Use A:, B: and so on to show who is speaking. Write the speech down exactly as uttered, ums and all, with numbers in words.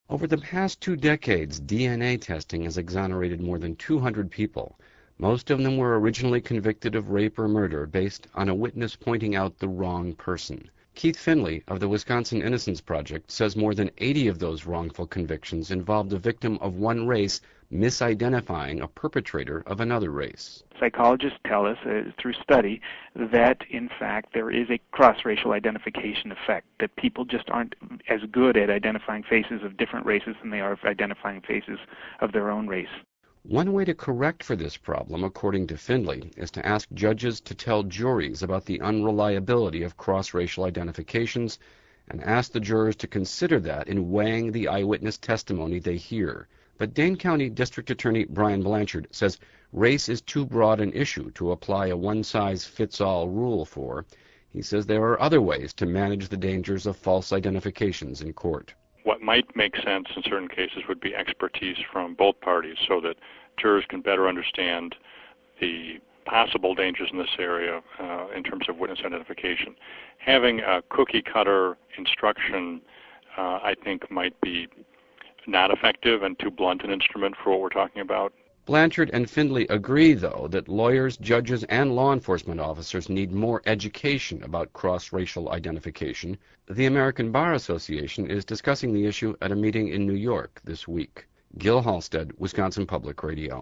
A: Over the past two decades, D N A testing has exonerated more than two hundred people. Most of them were originally convicted of rape or murder based on a witness pointing out the wrong person. Keith Finley of the Wisconsin Innocence Project says more than eighty of those wrongful convictions involved a victim of one race misidentifying a perpetrator of another race.
B: Psychologists tell us uh, through study that, in fact, there is a cross-racial identification effect, that people just aren't as good at identifying faces of different races than they are of identifying faces of their own race.
A: One way to correct for this problem, according to Finley, is to ask judges to tell juries about the unreliability of cross-racial identifications and ask the jurors to consider that in weighing the eyewitness testimony they hear. But Dane County District Attorney Brian Blanchard says race is too broad an issue to apply a one-size-fits-all rule for. He says there are other ways to manage the dangers of false identifications in court.
C: What might make sense in certain cases would be expertise from both parties so that jurors can better understand the possible dangers in this area uh, in terms of witness identification. Having a cookie-cutter instruction, uh, I think, might be not effective and too blunt an instrument for what we're talking about.
A: Blanchard and Findley agree, though, that lawyers, judges, and law enforcement officers need more education about cross-racial identification. The American Bar Association is discussing the issue at a meeting in New York this week. Gil Halstead, Wisconsin Public Radio.